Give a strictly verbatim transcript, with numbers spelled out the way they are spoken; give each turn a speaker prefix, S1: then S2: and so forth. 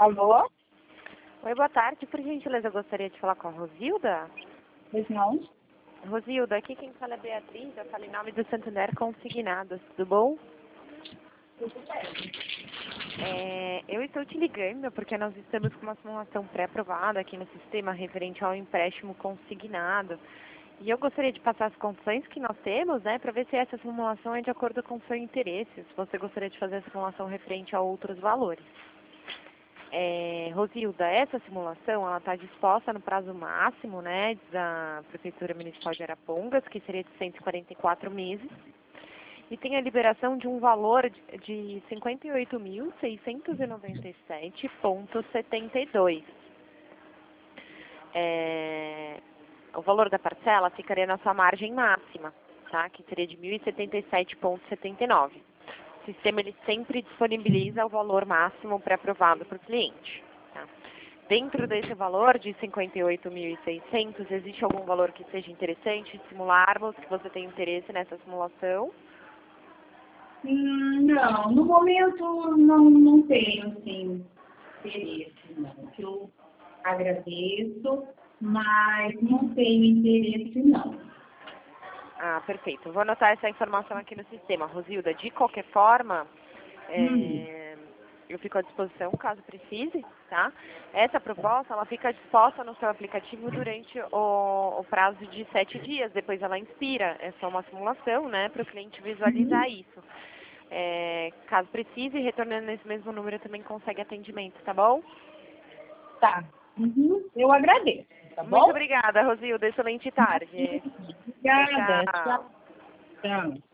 S1: Alô?
S2: Oi, boa tarde. Por gentileza, eu gostaria de falar com a Rosilda.
S1: Pois não?
S2: Rosilda, aqui quem fala é Beatriz, eu falo em nome do Santander Consignados, tudo bom? É, eu estou te ligando porque nós estamos com uma simulação pré-aprovada aqui no sistema referente ao empréstimo consignado. E eu gostaria de passar as condições que nós temos, né, para ver se essa simulação é de acordo com o seu interesse, se você gostaria de fazer a simulação referente a outros valores. É, Rosilda, essa simulação ela está disposta no prazo máximo, né, da Prefeitura Municipal de Arapongas, que seria de cento e quarenta e quatro meses, e tem a liberação de um valor de, de cinquenta e oito mil, seiscentos e noventa e sete vírgula setenta e dois. É, o valor da parcela ficaria na sua margem máxima, tá, que seria de mil e setenta e sete vírgula setenta e nove. O sistema ele sempre disponibiliza o valor máximo pré-aprovado para o cliente. Tá? Dentro desse valor de cinquenta e oito mil e seiscentos, existe algum valor que seja interessante simularmos, que você tem interesse nessa simulação?
S1: Hum, não, no momento não, não tenho, assim, interesse, não. Eu agradeço, mas não tenho interesse, não.
S2: Ah, perfeito. Eu vou anotar essa informação aqui no sistema. Rosilda, de qualquer forma,
S1: Hum.
S2: é, eu fico à disposição caso precise, tá? Essa proposta, ela fica disposta no seu aplicativo durante o, o prazo de sete dias, depois ela inspira. É só uma simulação, né, para o cliente visualizar
S1: Uhum.
S2: isso. É, caso precise, retornando nesse mesmo número, também consegue atendimento, tá bom?
S1: Tá. Uhum. Eu agradeço, tá
S2: Muito
S1: bom?
S2: obrigada, Rosilda. Excelente tarde. Tchau,
S1: Obrigada. Tchau.
S2: tchau.
S1: Tchau.